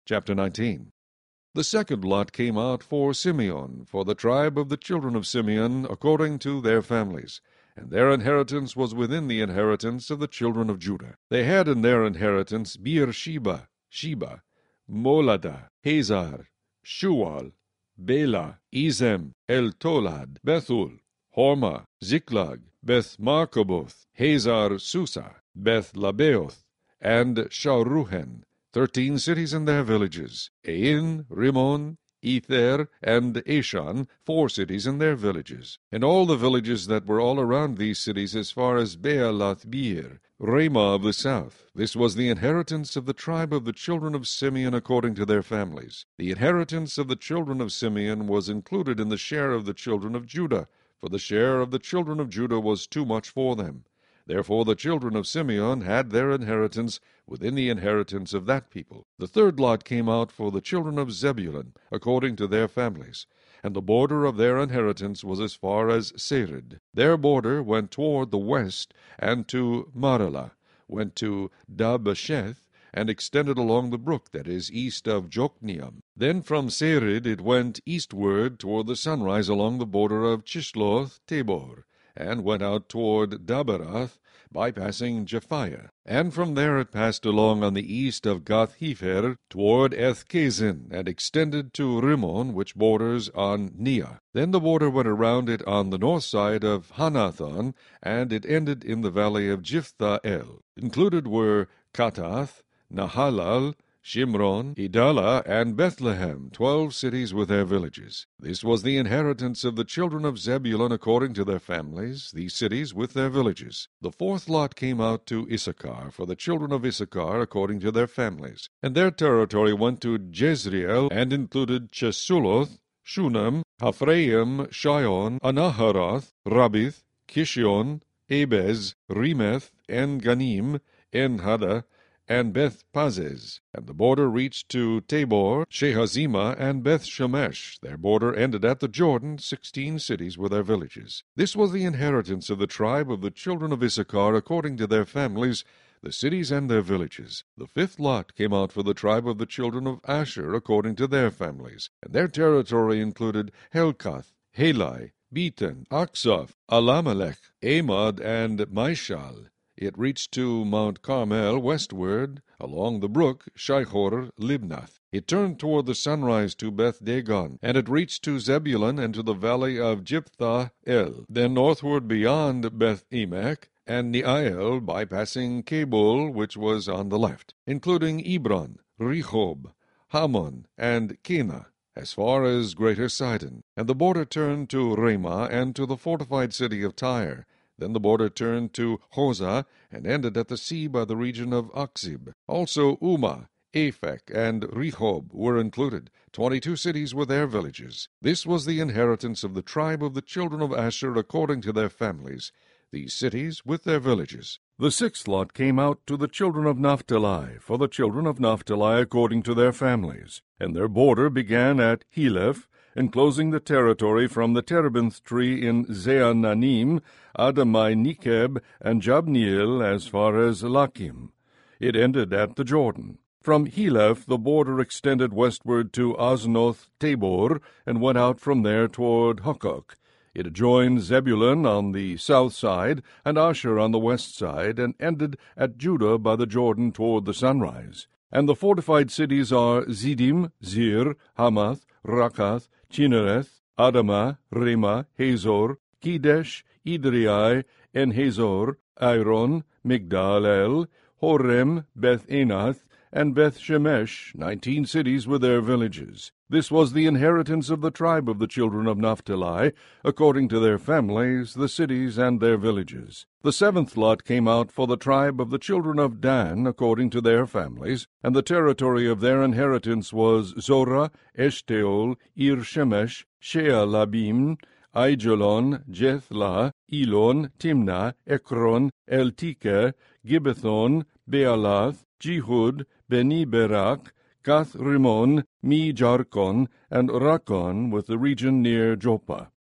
Chapter 19. The second lot came out for Simeon, for the tribe of the children of Simeon, according to their families. And their inheritance was within the inheritance of the children of Judah. They had in their inheritance Beersheba, Sheba, Molada, Hazar, Shual, Bela, Ezem, El-Tolad, Bethul, Hormah, Ziklag, Beth-Markaboth, Hazar Susa, Beth-Labaoth, and Sharuhen, 13 cities and their villages, Ain, Rimmon, Ether, and Ashan, 4 cities and their villages, and all the villages that were all around these cities as far as Baalath-beer, Ramah of the south. This was the inheritance of the tribe of the children of Simeon according to their families. The inheritance of the children of Simeon was included in the share of the children of Judah, for the share of the children of Judah was too much for them. Therefore the children of Simeon had their inheritance within the inheritance of that people. The third lot came out for the children of Zebulun, according to their families. And the border of their inheritance was as far as Sered. Their border went toward the west, and to Maralah, went to Dabbesheth, and extended along the brook that is east of Jokneam. Then from Sered it went eastward toward the sunrise along the border of Chisloth-Tabor, and went out toward Daberath, bypassing Japhiah. And from there it passed along on the east of Gath-Hepher toward Ethkazin, and extended to Rimmon, which borders on Neah. Then the border went around it on the north side of Hanathon, and it ended in the valley of Jiphthah-el. Included were Katath, Nahalal, Shimron, Idalah, and Bethlehem, 12 cities with their villages. This was the inheritance of the children of Zebulun according to their families, these cities with their villages. The fourth lot came out to Issachar, for the children of Issachar according to their families. And their territory went to Jezreel, and included Chesulloth, Shunem, Haphraim, Shion, Anaharoth, Rabith, Kishion, Abez, Remeth, En-Ganim, En-Haddah, and Beth-Pazez. And the border reached to Tabor, Shehazimah, and Beth-Shemesh. Their border ended at the Jordan, 16 cities with their villages. This was the inheritance of the tribe of the children of Issachar according to their families, the cities and their villages. The fifth lot came out for the tribe of the children of Asher according to their families, and their territory included Helkath, Halai, Beton, Aksoph, Alamelech, Amad, and Mishal. It reached to Mount Carmel westward, along the brook Shihor-Libnath. It turned toward the sunrise to Beth-Dagon, and it reached to Zebulun and to the valley of Jiphthah-el. Then northward beyond Beth-Emek and Neael, bypassing Kabul, which was on the left, including Ebron, Rehob, Hammon, and Kenah, as far as Greater Sidon. And the border turned to Ramah and to the fortified city of Tyre. Then the border turned to Hosah, and ended at the sea by the region of Akzib. Also Umah, Aphek, and Rehob were included, 22 cities with their villages. This was the inheritance of the tribe of the children of Asher according to their families, these cities with their villages. The sixth lot came out to the children of Naphtali, for the children of Naphtali according to their families. And their border began at Heleph, enclosing the territory from the terebinth tree in Zeananim, Adamai Nekeb, and Jabneel as far as Lakim. It ended at the Jordan. From Heleph the border extended westward to Aznoth-Tabor, and went out from there toward Hukkok. It adjoined Zebulun on the south side, and Asher on the west side, and ended at Judah by the Jordan toward the sunrise. And the fortified cities are Ziddim, Zir, Hamath, Rakath, Chinnereth, Adamah, Ramah, Hazor, Kedesh, Idrei, En-Hazor, Iron, Migdal-el, Horem, Beth-Anath, and Beth-Shemesh, 19 cities with their villages. This was the inheritance of the tribe of the children of Naphtali, according to their families, the cities and their villages. The seventh lot came out for the tribe of the children of Dan, according to their families, and the territory of their inheritance was Zorah, Eshtaol, Ir-Shemesh, Shealabim, Aijalon, Jethlah, Elon, Timnah, Ekron, Eltekeh, Gibbethon, Bealath, Jehud, Beni-Berak, Gath-Rimmon, Me-Jarkon, and Rakon with the region near Joppa.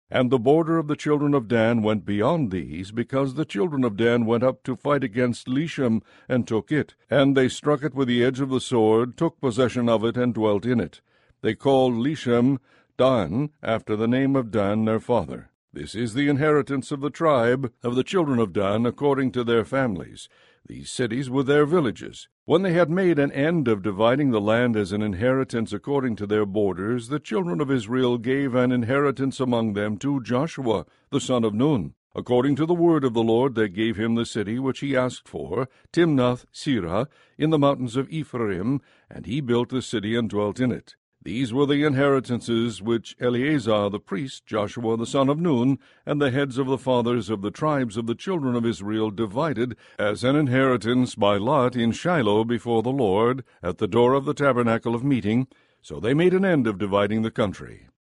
And the border of the children of Dan went beyond these, because the children of Dan went up to fight against Leshem, and took it. And they struck it with the edge of the sword, took possession of it, and dwelt in it. They called Leshem Dan, after the name of Dan their father. This is the inheritance of the tribe of the children of Dan, according to their families. These cities were their villages. When they had made an end of dividing the land as an inheritance according to their borders, the children of Israel gave an inheritance among them to Joshua, the son of Nun. According to the word of the Lord, they gave him the city which he asked for, Timnath-Serah, in the mountains of Ephraim, and he built the city and dwelt in it. These were the inheritances which Eleazar the priest, Joshua the son of Nun, and the heads of the fathers of the tribes of the children of Israel divided as an inheritance by lot in Shiloh before the Lord, at the door of the tabernacle of meeting. So they made an end of dividing the country.